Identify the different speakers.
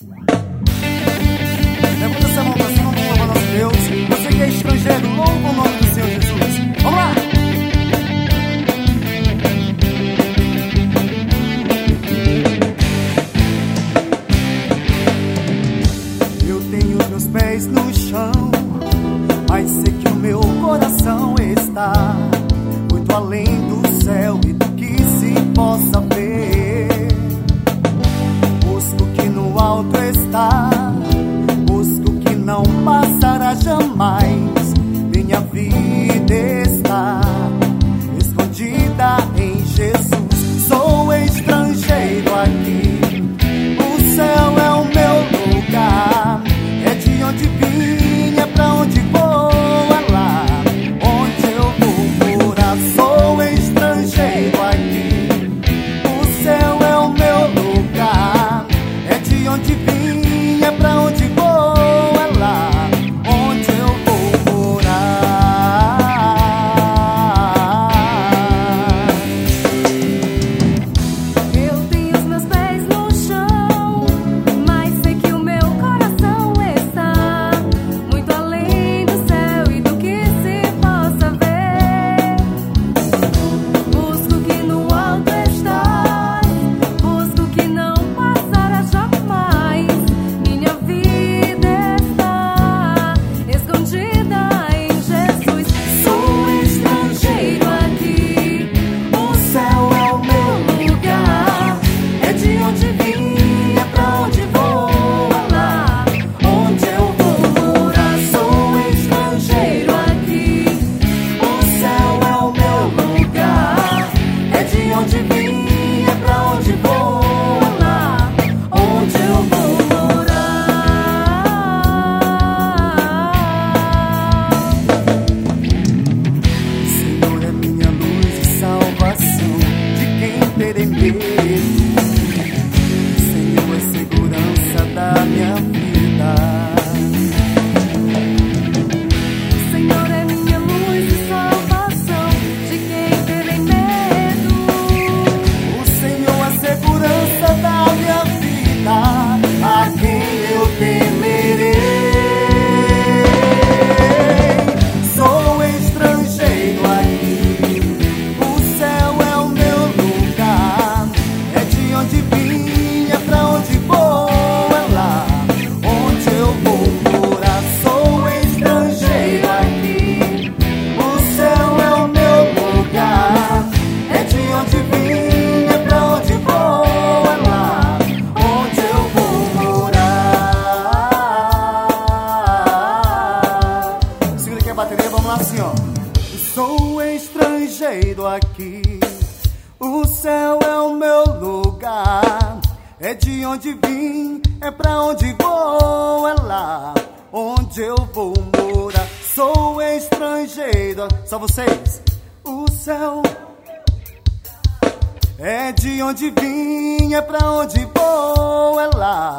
Speaker 1: Levanta essa mão pra cima, vamos louvar nosso Deus. Você que é estrangeiro, louva o nome do Senhor Jesus. Vamos lá! Eu tenho os meus pés no chão, mas sei que o meu coração está muito além do céu e do que se possa ver. Busco que no alto está, busco que não passará jamais. Minha vida está escondida em Jesus. Sou estrangeiro aqui, o céu é o meu lugar. É de onde vim, é pra onde vou, é lá onde eu vou morar. Sou estrangeiro aqui, o céu é o meu lugar. É de onde vim, é pra onde vou, é lá onde eu vou morar.
Speaker 2: Eu tenho os meus pés no chão, mas sei que o meu coração está muito além do céu e do que se possa ver. Busco que no alto estás, busco que não passará jamais. Minha vida está escondida em Jesus. Sou estrangeiro aqui, o céu é o meu lugar. É de onde vim, é pra onde vou, é lá onde eu vou morar. Sou estrangeiro aqui, o céu é o meu lugar. É de onde vim, é pra onde vou, é lá onde eu vou
Speaker 1: Senhor é minha luz e salvação, de quem terei medo? Senhor é segurança da minha vida.
Speaker 2: O Senhor é minha luz e salvação, de quem terei medo.
Speaker 1: O Senhor é segurança da minha vida, a quem eu temerei. Sou estrangeiro aqui, o céu é o meu lugar. É de onde vim, é pra onde vou, é lá onde eu vou morar. Sou estrangeiro aqui, o céu é o meu lugar. É de onde vim, é pra onde vou, é lá onde eu vou morar. Segura aqui a bateria, vamos lá assim, ó. Eu sou estrangeiro aqui, o céu é o meu lugar. É de onde vim, é pra onde vou, é lá onde eu vou morar. Sou estrangeiro, só vocês. O céu é de onde vim, é pra onde vou, é lá